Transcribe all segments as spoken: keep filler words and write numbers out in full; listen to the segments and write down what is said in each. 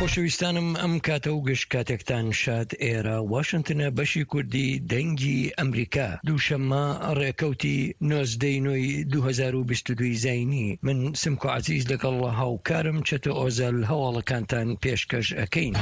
خۆشەویستانم ئەم کاتە و گشت کاتێکتان شاد ئێرە واشنتنە بەشی کوردی دەنگی ئەمریکا دووشەممە ڕێکەوتی نۆزدەی نۆی دوو هەزار و بیست و دوو زاینی من سمکۆ عەزیز لەگەڵ هاوکارم چەتۆ ئۆزەل هەواڵەکانتان پێشکەش ئەکەین.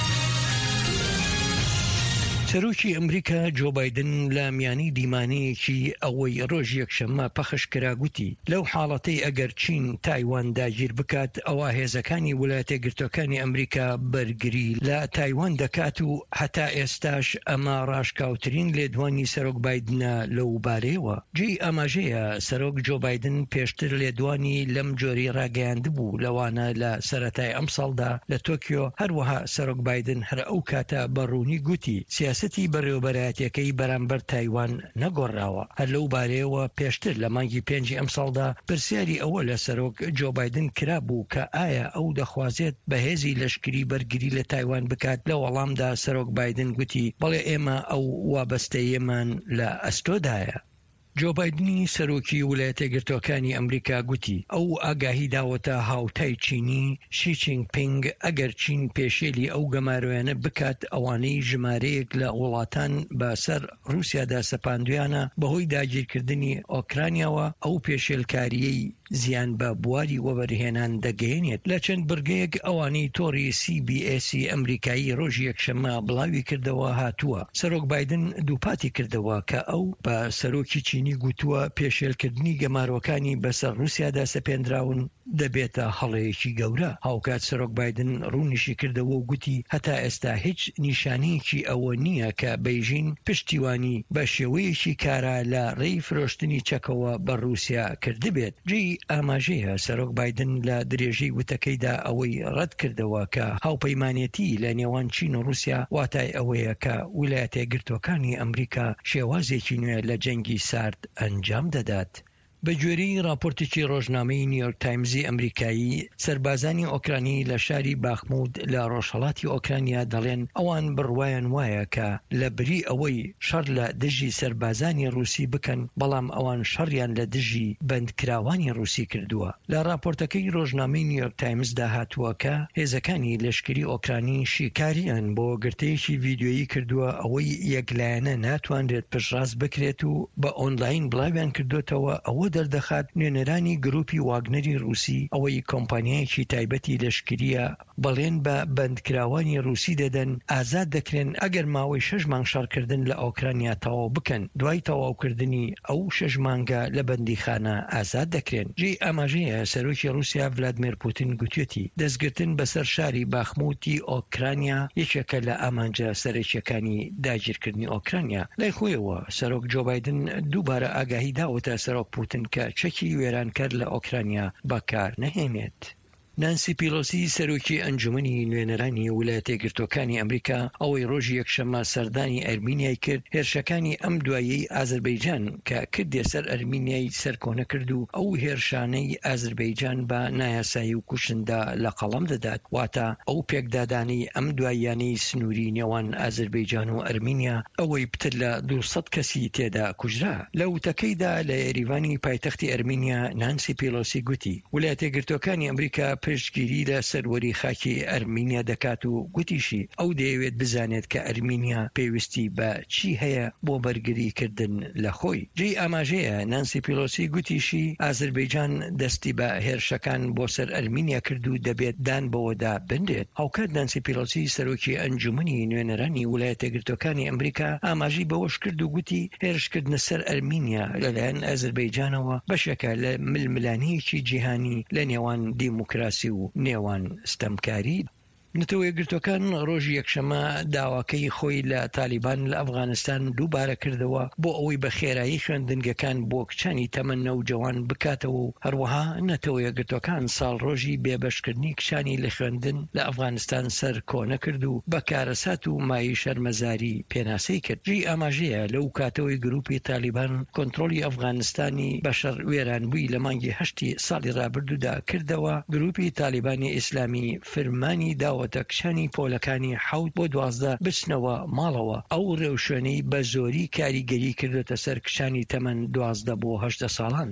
سەرۆکی ئەمریکا جۆ بایدن لە میانی دیمانەیەکی ئەوەی ڕۆژ یەکشەممە پەخش کرا گوتی لەو حاڵەتەی ئەگەر چین تایوان داگیر بکات ئەوە هێزەکانی ویلایەتە یەکگرتووەکانی ئەمریکا بەرگری لە تایوان دەکات و هەتا ئێستاش ئەمە ڕاشکاوترین لێدوانی سەرۆک بایدنە لەو بارەیەوە. جێی ئاماژەیە سەرۆک جۆ بایدن پێشتر لێدوانی لەم جۆری ڕاگەیاندبوو لەوانە لە سەرەتای ئەم ساڵدا لە تۆکیۆ. هەروەها سەرۆک بایدن هەر ئەو کاتە بەڕوونی گوتی سیاسەتی بەڕێوەبەرایەتیەکەی بەرامبەر تایوان نەگۆڕاوە. هەر لەو بارەیەوە پێشتر لە مانگی پێنجی ئەم ساڵدا پرسیاری ئەوە لە سەرۆک جۆ بایدن کرا بوو کە ئایا ئەو دەخوازێت بەهێزی لەشکری بەرگری لە تایوان بکات. لە وەڵامدا سەرۆک بایدن گوتی بەڵێ ئێمە ئەو وابەستەیەمان لە ئەستۆدایە. جۆ بایدنی سەرۆکی ویلایەتە یەکگرتووەکانی ئەمریکا گوتی ئەو ئاگاهی داوەتە هاوتای چینی شی جینپینگ ئەگەر چین پێشێلی ئەو گەمارویانە بکات ئەوانەی ژمارەیەک لە وڵاتان بەسەر رووسیادا سەپاندویانە بەهۆی داگیرکردنی ئۆکرانیاوە ئەو پێشێلکاریەی زیان بە بواری وەبەرهێنان دەگەێنێت. لە چەند بڕگەیەک ئەوانەی تۆڕی سی بی ئێس ئەمریکایی ڕۆژی یەکشەممە بڵاوی کردەوە هاتووە. سەرۆک بایدن دووپاتی کردەوە کە ئەو بە سەرۆکی چینی گوتووە پێشێلکردنی گەماروەکانی بەسەر رووسیادا سەپێنراون دەبێتە هەڵەیەکی گەورە. هاوکات سەرۆک بایدن ڕوونیشی کردەوە و گوتی هەتا ئێستا هیچ نیشانەیەکی ئەوە نییە کە بەیژین پشتیوانی بە شێوەیەکی کارا لە ڕێی فرۆشتنی چەکەوە بە رووسیا کردبێت. جێی ئاماژەیە سەرۆک بایدن لە درێژەی وتەکەیدا ئەوەی ڕەت کردەوە کە هاوپەیمانێتی لە نێوان چین و رووسیا واتای ئەوەیە کە ویلایەتە یەکگرتووەکانی ئەمریکا شێوازێکی نوێ لە جەنگی سارد ئەنجام دەدات. بە گوێرەی راپۆرتێکی ڕۆژنامەی نیویۆرک تایمزی ئەمریکایی سەربازانی ئۆکرانی لە شاری باخمود لە ڕۆژهەڵاتی ئۆکرانیا دەڵێن ئەوان بڕوایان وایە کە لە بری ئەوەی شەڕ لە دژی سەربازانی رووسی بکەن بەڵام ئەوان شەڕیان لە دژی بەندکراوانی رووسی کردووە. لە راپۆرتەکەی ڕۆژنامەی نیویۆرک تایمزدا هاتووە کە هێزەکانی لەشکری ئۆکرانی شیکاریان بۆ گرتەیەکی ڤیدیۆیی کردووە ئەوەی یەکلایەنە ناتوانرێت پشتڕاست بکرێت و بە ئۆنلاین بڵاویان کردوتەوە ئەوە دەردەخات نوێنەرانی گروپی واگنەری رووسی ئەوەی کۆمپانیایەکی تایبەتی لەشکریە بەڵێن بە بەندکراوانی رووسی دەدەن ئازاد دەکرێن ئەگەر ماوەی شەش مانگ شەڕکردن لە ئۆکرانیا تەواو بکەن دوای تەواوکردنی ئەو شەش مانگە لە بەندیخانە ئازاد دەکرێن. جێی ئاماژەیە سەرۆکی رووسیا ڤلادیمیر پوتین گوتوێتی دەستگرتن بەسەر شاری باخموتی ئۆکرانیا یەکێکە لە ئامانجە سەرەکیەکانی داگیرکردنی ئۆکرانیا. لای خۆیەوە سەرۆک جۆ بایدن دووبارە ئاگاهی داوەتە سەرۆک پوتین کە چەکی وێرانکەر لە ئۆکرانیا بەکار نەهێنێت. نانسی پیلۆسی سەرۆکی ئەنجومەنی نوێنەرانی ویلایەتە یەکگرتووەکانی ئەمریکا ئەوەی ڕۆژی یەکشەممە سەردانی ئەرمینیای کرد هێرشەکانی ئەم دوایەی ئازەربەیجان کە کردێ سەر ئەرمینیای سەرکۆنە کرد و ئەو هێرشانەی ئازەربەیجان بە نایاسایی و کوشندا لە قەڵەم دەدات. واتە ئەو پێکدادانەی ئەم دواییانەی سنووری نێوان ئازەربەیجان و ئەرمینیا ئەوەی پتر لە دووسەد کەسی تێدا کوژرا. لە وتەکەیدا لە ئێریڤانی پایتەختی ئەرمینیا نانسی پیلۆسی گوتی ویلایەتە یەکگرتووەکانی ئەمریکا پشتگیری لە سەروەری خاکی ئەرمینیا دەکات و گوتیشی ئەو دەیەوێت بزانێت کە ئەرمینیا پێویستی بە چی هەیە بۆ بەرگریکردن لە خۆی. جێی ئاماژەیە نانسی پیلۆسی گوتیشی ئازەربەیجان دەستی بە هێرشەکان بۆ سەر ئەرمینیا کرد و دەبێت دان بەوەدا بندێت. هاوکات نانسی پیلۆسی سەرۆکی ئەنجومەنی نوێنەرانی ویلایەتە یەکگرتووەکانی ئەمریکا ئاماژی بەوەش کرد و گوتی هێرشکردنە سەر ئەرمینیا لەلایەن ئازەربەیجانەوە بەشێکە لە ململانەیەکی جیهانی لە نێوان دیموکراسی و نێوان ستەمکاری. نەتەوە یەکگرتووەکان ڕۆژی یەکشەممە داواکەی خۆی لە تالیبان لە ئەفغانستان دووبارە کردەوە بۆ ئەوەی بە خێرایی خوێندنگەکان بۆ کچانی تەمەنە و جوان بکاتەوە و هەروەها نەتەوە یەکگرتووەکان ساڵ ڕۆژی بێبەشکردنی کچانی لە خوێندن لە ئەفغانستان سەر کۆنە کرد و بە کارەسات و مای شەرمەزاری پێناسەی کرد. جێی ئاماژەیە لەو کاتەوەی گروپی تالیبان کۆنتڕۆلی ئەفغانستانی بەشەر وێرانبووی لە مانگی هەشتی ساڵی ڕابردوودا کردەوە گروپی تالیبانی ئیسلامی فرمانی داوە کشانی پۆلەکانی حەوت بۆ دوازدە بچنەوە ماڵەوە. ئەو ڕێوشوێنەی بە زۆری کاریگەری کردوتە سەر کشانی تەمەن دوازدە بۆ هەشدە ساڵان.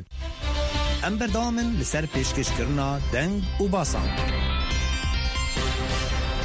ئەم بەردەوامن لەسەر پێشکەشکردنا دەنگ و باسان.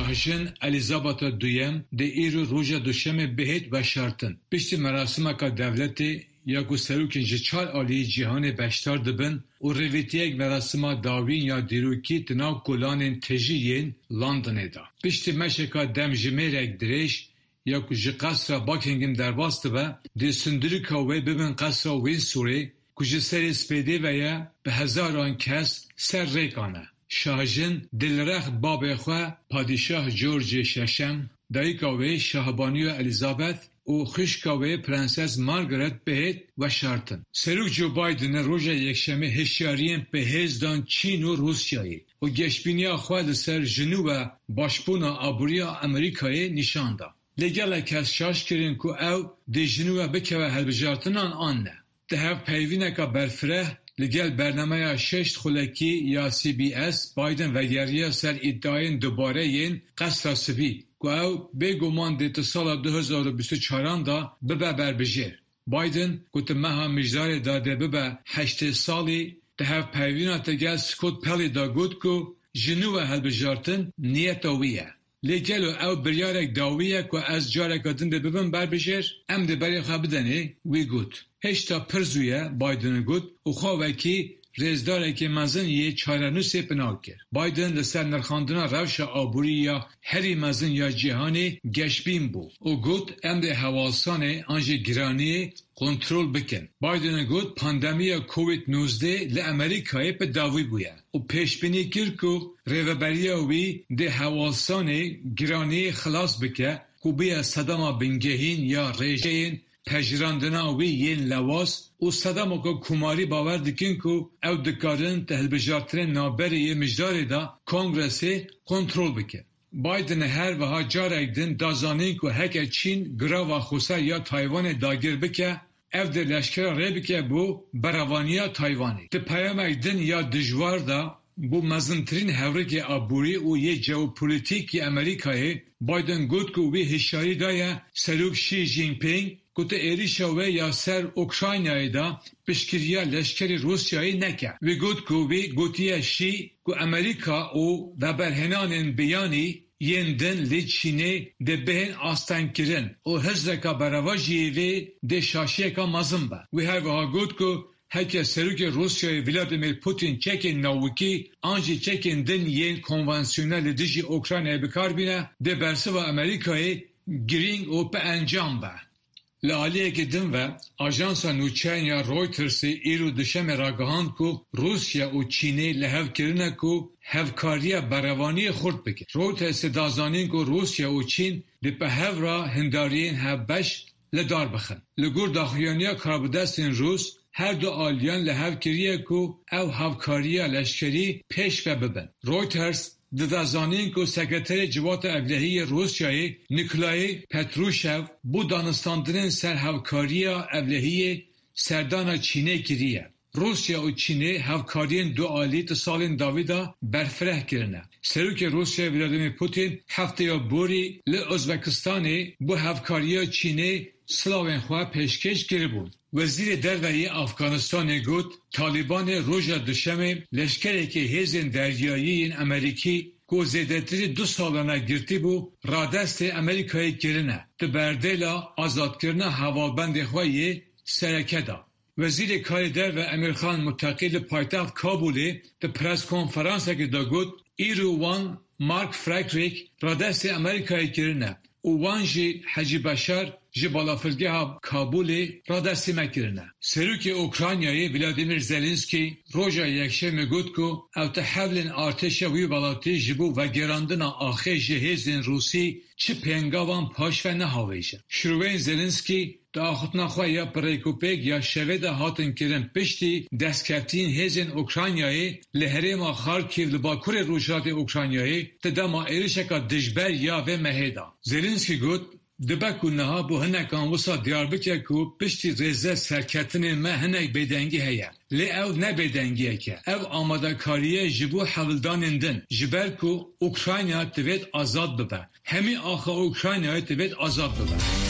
شاهجن الیزابت دویم ده ایرو روژا دوشمه بهت و شرطن پشتی مراسمه که دولتی یا کو سروکین جچال عالی جهان بشتار دبن و رویتی یک مراسمه داوین یا دیروکی تناو کلان تجیین لندن دا. پشتی مشکا دم جمیرک دریش یا کو جی قصر باکینگم در باست و دی سندری کوی ببین قصر وینسوری کو جی سری سپیدی و یا به هزاران کس سر ریکانه. شاهجن دلرخ باب خواه پادشاه جورج ششم دایکاوی شاهبانی الیزابت و خشکاوی پرنسس مارگارت بهت و شارتن. سروک جو بایدن روژه یکشنبه هشیاریان بهزدان چین و روسیایی و گشبینیا خواه سر جنو و باشپونا آبوریا امریکای نشان دا. لگل کس شاش کرین که او دی جنو بکه و هلبجارتنان آن نه. ده هف پیوینه که برفره لگل برنامه ششت خلکی یا سی بی اس بایدن و گریه سر ادعاین دوباره این قصر سبی که او بگومان دیت سال دو هزار و بیست و چهار دا ببه بربجیر. بایدن گوت مها مجدار داده ببه هشت سالی ده هف پیوینه تگل سکوت پلی دا گوت که جنوب هلبجارتن نیت ویه. لگل او بریارک داویه که از جارک آدن ده ببن بربجیر ام ده بری خواه بدنه وی گوت. هشتا پرزویه بایدن گوت و خواهی رزداره که مزن یه چارنوسی پناه کرد. بایدن لسر نرخاندن روش آبوری یا هری مزن یا جهانی گشبین بود. او گوت امده حواسانه انجه گرانی کنترل بکن. بایدن گوت پاندمی کووید نوزده لامریکای پا داوی بویه. و پیشبینی کرد که ریوبریه وی ده حواسانه گرانی خلاص بکه که بیا صدام بنگهین یا ریجین پجراندنا وی ین لواس و صدامو که کماری باور دکن که او دکارن تهلبجارترین نابری مجدار دا کنگرسی کنترول بکن. بایدن هر وها جارک دن دازانین که هکه چین گراو خوصه یا تایوان داگیر بکه او در لشکر ری بکه بو براوانیا تایوانی. ده پیامک دن یا دجوار دا بو مزنترین هورک آبوری و یه جوپولیتیکی امریکای بایدن گوت که وی هشاری دایه سروک شی جین پینگ گوته ایریشا و یا سر اوکراینای دا پشکریا لشکری روسیایی نکه. وی گوت که وی گوتیه شی که امریکا او و برهنان بیانی یندن لی چینه ده بهن آستان کرن و هزرکا برواجی وی ده شاشیه که مزن با. وی هر وها گوت که هکه سروک روسیای ولادیمیر پوتین چکین نوکی آنجی چکین دن ین کنوانسیونل دیجی اوکراینای بکار بینه ده برسه و امریکای گرینگ او پا انجام با. لعالیه که دن و آژانسا نوچین یا رویترسی ایرو دشم راگهاند که روسیا و چینه لحو کرنه که هفکاری براوانی خورد بکن. رویترس دازانین که روسیا و چین دی په هف را هندارین هفبش لدار بخن. لگور داخلیانیا کاربدستین روس هر دو آلیان لحو کریه که او هفکاری لشکری پیش و ببن. رویترس ددازانین که سکرتر جوات اولهی روسیای نیکولای پتروشو بو دانستاندرین سر هفکاری اولهی سردان چینه کریه. روسیا و چینه هفکارین دو آلی تسالین داویدا برفره کرنه. سروک روسیا ولادیمیر پوتین هفته یا بوری ل ازبکستانی بو هفکاری چینه سلاوین خواه پیشکش کرده بود. وزیر درویه افغانستان گفت طالبان روژا دوشمه لشکری که هیزن دریایی امریکی که زیدتری دو سالانه گرتی بو را دست امریکایی کرنه. دبردیلا آزاد کرنه حوالبند خواهی سرکه دا. وزیر کار در و امیرخان متقیل پایتخت کابولی ده پرس کنفرانس که دا گفت ایرو وان مارک فرکریک را دست امریکایی کرنه. و وان جی حجی بشار جی بالافرگه کابولی را دستی مکرنه. سروک اوکراینایی ولادیمیر زلنسکی روژا یکشه میگوید که او تحولین ارتش وی بالاتی جبو و گراندن آخه جهیزین روسی چه پنگاوان پاش و نهاویشه. شروعین زلنسکی دا آخوتنا خواه یا پریکوپیک یا شوید هاتن کرن پشتی دستکرتین هیزین اوکراینایی لحریم خارکیو لباکور روشات اوکراینایی تداما ایرشکا دجبر یا و مهیدا. زلنسکی گوید دبکو نها بو هنکان وسا دیار بکر که پشتی ریزه سرکتن ما هنک بیدنگی هیا. لی او نه بیدنگیه که او آماده کاریه جبو حولدانندن جبر که اوکراینیا توید آزاد ببه. همی آخه اوکراینیا توید آزاد ببه.